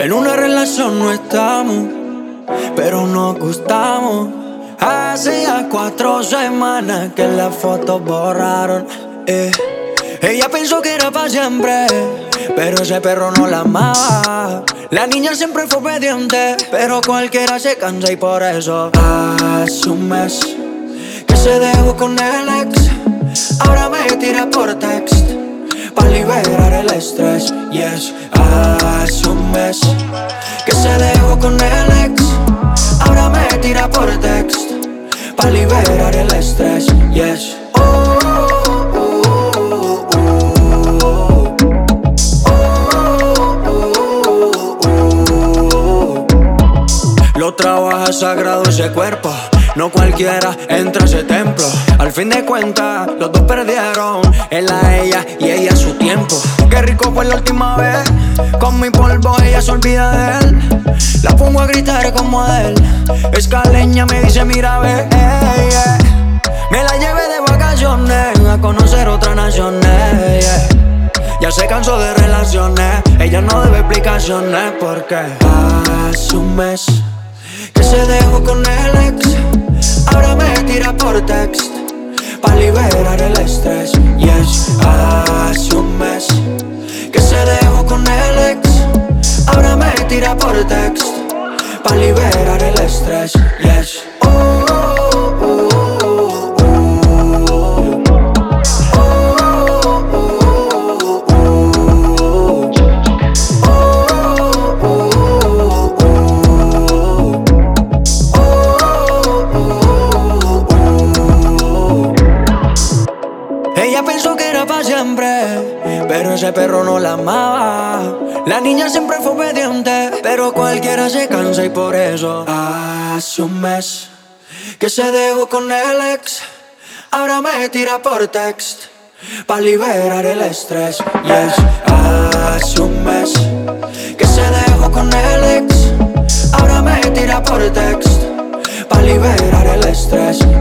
En una relación no estamos, pero nos gustamos. Hacía 4 semanas que las fotos borraron. Ella pensó que era para siempre, pero ese perro no la amaba. La niña siempre fue obediente, pero cualquiera se cansa y por eso hace un mes que se dejó con el ex. Ahora me tira por text pa' liberar el estrés. Yes, hace un mes que se dejó con el ex. Ahora me tira por text pa' liberar el estrés. Yes. Lo trabaja sagrado ese cuerpo, no cualquiera entra a ese templo. Al fin de cuentas, los dos perdieron, él a ella y ella a su tiempo. Qué rico fue la última vez, con mi polvo ella se olvida de él. La pongo a gritar como a él, escaleña me dice mira ve, me la llevé de vacaciones a conocer otras naciones, Ya se cansó de relaciones, ella no debe explicaciones porque hace un mes que se dejó con el ex. Ahora me tira por text pa' liberar el estrés. Yes, hace un mes que se dejó con el ex. Ahora me tira por text pa' liberar el estrés. Yes. Ella pensó que era para siempre, pero ese perro no la amaba. La niña siempre fue obediente, pero cualquiera se cansa y por eso hace un mes que se dejó con el ex. Ahora me tira por text pa' liberar el estrés. Yes, hace un mes que se dejó con el ex. Ahora me tira por text pa' liberar el estrés.